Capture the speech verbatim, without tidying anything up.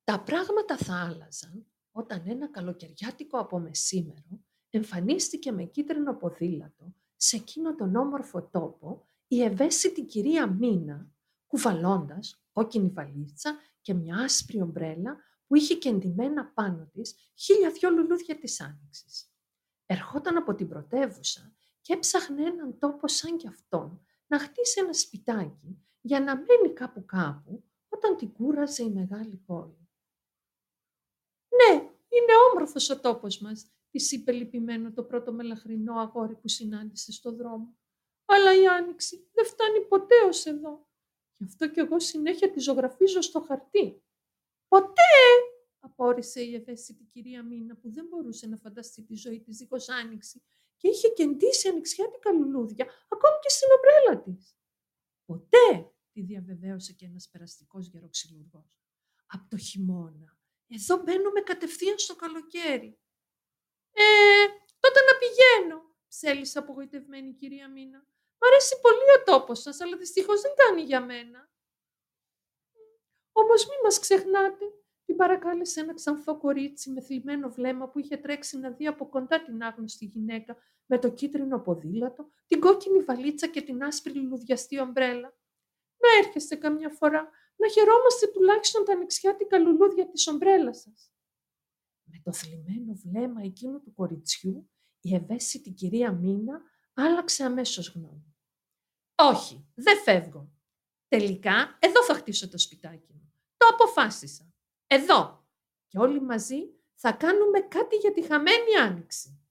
Τα πράγματα θα άλλαζαν όταν ένα καλοκαιριάτικο απομεσήμερο εμφανίστηκε με κίτρινο ποδήλατο σε εκείνο τον όμορφο τόπο η ευαίσθητη κυρία Μίνα, κουβαλώντας κόκκινη βαλίτσα και μια άσπρη ομπρέλα που είχε και εντυμένα πάνω της χίλια δυο λουλούδια της άνοιξης. Ερχόταν από την πρωτεύουσα και έψαχνε έναν τόπο σαν κι αυτόν να χτίσει ένα σπιτάκι για να μένει κάπου κάπου όταν την κούραζε η μεγάλη πόλη. «Ναι, είναι όμορφος ο τόπος μας», της είπε λυπημένο το πρώτο μελαχρινό αγόρι που συνάντησε στο δρόμο. «Αλλά η άνοιξη δεν φτάνει ποτέ ως εδώ. Γι' αυτό κι εγώ συνέχεια τη ζωγραφίζω στο χαρτί». «Ποτέ!» απόρρισε η ευαίσθητη κυρία Μίνα που δεν μπορούσε να φανταστεί τη ζωή της δίχως άνοιξη και είχε κεντήσει ανοιξιάτικα λουλούδια ακόμη και στην ομπρέλα της. «Ποτέ!» τη διαβεβαίωσε και ένας περαστικός γεροξυλουργός. «Απ' το χειμώνα. Εδώ μπαίνουμε κατευθείαν στο καλοκαίρι». «Ε, τότε να πηγαίνω», ψέλισε απογοητευμένη η κυρία Μίνα. «Μ' αρέσει πολύ ο τόπος σας, αλλά δυστυχώς δεν κάνει για μένα». «Όμως μη μας ξεχνάτε», την παρακάλεσε ένα ξανθό κορίτσι με θλιμμένο βλέμμα που είχε τρέξει να δει από κοντά την άγνωστη γυναίκα με το κίτρινο ποδήλατο, την κόκκινη βαλίτσα και την άσπρη λουλουδιαστή ομπρέλα. «Να έρχεστε καμιά φορά, να χαιρόμαστε τουλάχιστον τα ανοιξιάτικα λουλούδια της ομπρέλας σας». Με το θλιμμένο βλέμμα εκείνου του κοριτσιού, η ευαίσθητη κυρία Μίνα άλλαξε αμέσως γνώμη. «Όχι, δεν φεύγω. Τελικά, εδώ θα χτίσω το σπιτάκι μου. Το αποφάσισα. Εδώ. Και όλοι μαζί θα κάνουμε κάτι για τη χαμένη άνοιξη».